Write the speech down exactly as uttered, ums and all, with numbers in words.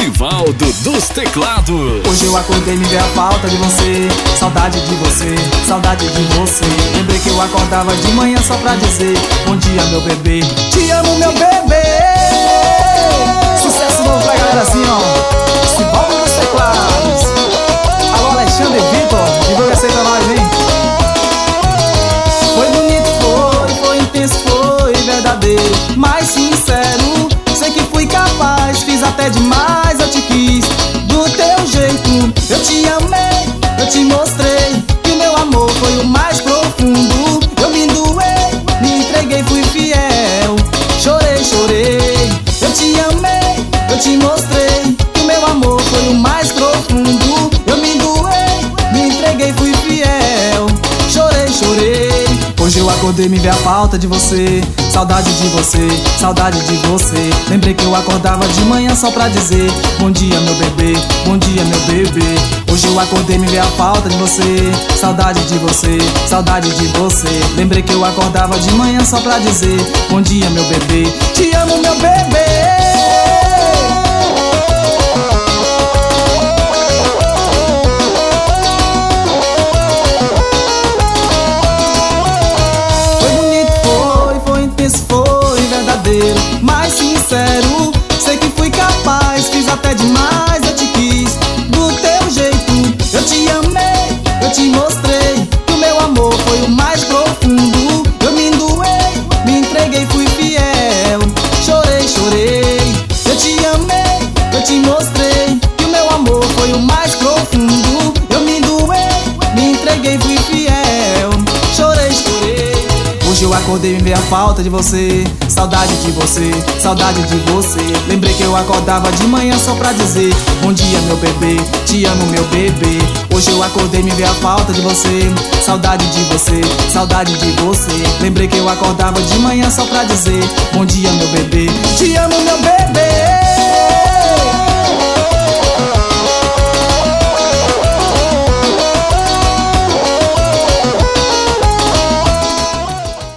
Divaldo dos teclados. Hoje eu acordei, me veio a falta de você. Saudade de você, saudade de você. Lembrei que eu acordava de manhã só pra dizer: bom dia, meu bebê, te amo, meu bebê. Sucesso novo pra galera assim, ó. Divaldo dos teclados. Alô, Alexandre e Vitor, divulga essa aí pra nós, hein? Foi bonito, foi, foi intenso, foi verdadeiro, mais sincero. Sei que fui capaz, fiz até demais, eu te quis do teu jeito. Eu te amei, eu te mostrei que o meu amor foi o mais profundo. Eu me doei, me entreguei, fui fiel. Chorei, chorei. Eu te amei, eu te mostrei que o meu amor foi o mais profundo. Eu me doei, me entreguei, fui fiel. Chorei, chorei. Hoje eu acordei, me veio a falta de você. Saudade de você, saudade de você. Lembrei que eu acordava de manhã só pra dizer: bom dia, meu bebê, bom dia, meu bebê. Hoje eu acordei, me veio a falta de você. Saudade de você, saudade de você. Lembrei que eu acordava de manhã só pra dizer: bom dia, meu bebê, te amo, meu bebê. Mais sincero, sei que fui capaz, fiz até demais, eu te quis do teu jeito. Eu te amei, eu te mostrei que o meu amor foi o mais profundo. Eu me doei, me entreguei, fui fiel. Chorei, chorei. Eu te amei, eu te mostrei que o meu amor foi o mais profundo. Eu me doei, me entreguei, fui fiel. Chorei, chorei. Hoje eu acordei, me veio a falta de você. Saudade de você, saudade de você. Lembrei que eu acordava de manhã só pra dizer: bom dia, meu bebê, te amo, meu bebê. Hoje eu acordei, me veio a falta de você. Saudade de você, saudade de você. Lembrei que eu acordava de manhã só pra dizer: bom dia, meu bebê, te amo, meu bebê.